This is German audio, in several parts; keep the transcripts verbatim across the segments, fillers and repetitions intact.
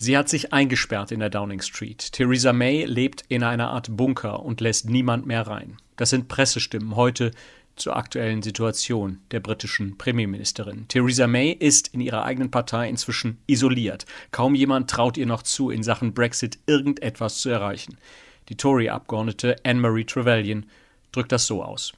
Sie hat sich eingesperrt in der Downing Street. Theresa May lebt in einer Art Bunker und lässt niemand mehr rein. Das sind Pressestimmen heute zur aktuellen Situation der britischen Premierministerin. Theresa May ist in ihrer eigenen Partei inzwischen isoliert. Kaum jemand traut ihr noch zu, in Sachen Brexit irgendetwas zu erreichen. Die Tory-Abgeordnete Anne-Marie Trevelyan drückt das so aus.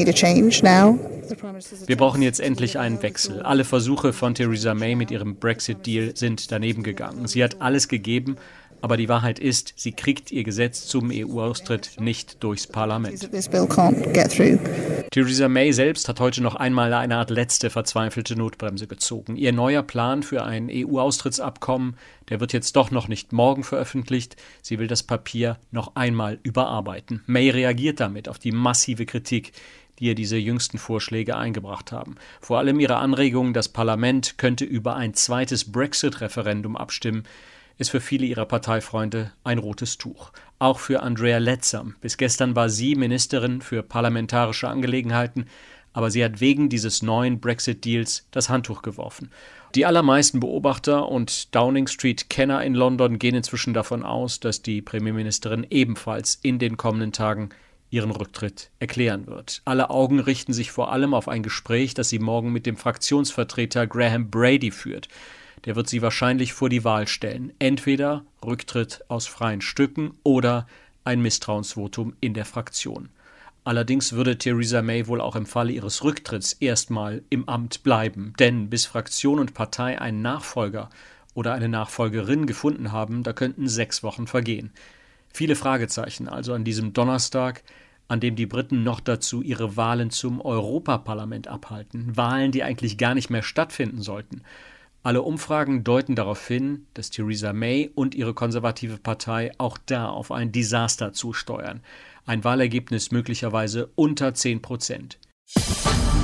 Wir brauchen jetzt endlich einen Wechsel. Alle Versuche von Theresa May mit ihrem Brexit-Deal sind daneben gegangen. Sie hat alles gegeben, aber die Wahrheit ist, sie kriegt ihr Gesetz zum E U-Austritt nicht durchs Parlament. Theresa May selbst hat heute noch einmal eine Art letzte verzweifelte Notbremse gezogen. Ihr neuer Plan für ein E U-Austrittsabkommen, der wird jetzt doch noch nicht morgen veröffentlicht. Sie will das Papier noch einmal überarbeiten. May reagiert damit auf die massive Kritik, die ihr diese jüngsten Vorschläge eingebracht haben. Vor allem ihre Anregung, das Parlament könnte über ein zweites Brexit-Referendum abstimmen, ist für viele ihrer Parteifreunde ein rotes Tuch. Auch für Andrea Leadsom. Bis gestern war sie Ministerin für parlamentarische Angelegenheiten, aber sie hat wegen dieses neuen Brexit-Deals das Handtuch geworfen. Die allermeisten Beobachter und Downing Street-Kenner in London gehen inzwischen davon aus, dass die Premierministerin ebenfalls in den kommenden Tagen ihren Rücktritt erklären wird. Alle Augen richten sich vor allem auf ein Gespräch, das sie morgen mit dem Fraktionsvertreter Graham Brady führt. Der wird sie wahrscheinlich vor die Wahl stellen. Entweder Rücktritt aus freien Stücken oder ein Misstrauensvotum in der Fraktion. Allerdings würde Theresa May wohl auch im Falle ihres Rücktritts erstmal im Amt bleiben. Denn bis Fraktion und Partei einen Nachfolger oder eine Nachfolgerin gefunden haben, da könnten sechs Wochen vergehen. Viele Fragezeichen also an diesem Donnerstag, an dem die Briten noch dazu ihre Wahlen zum Europaparlament abhalten. Wahlen, die eigentlich gar nicht mehr stattfinden sollten. Alle Umfragen deuten darauf hin, dass Theresa May und ihre konservative Partei auch da auf ein Desaster zusteuern. Ein Wahlergebnis möglicherweise unter zehn Prozent.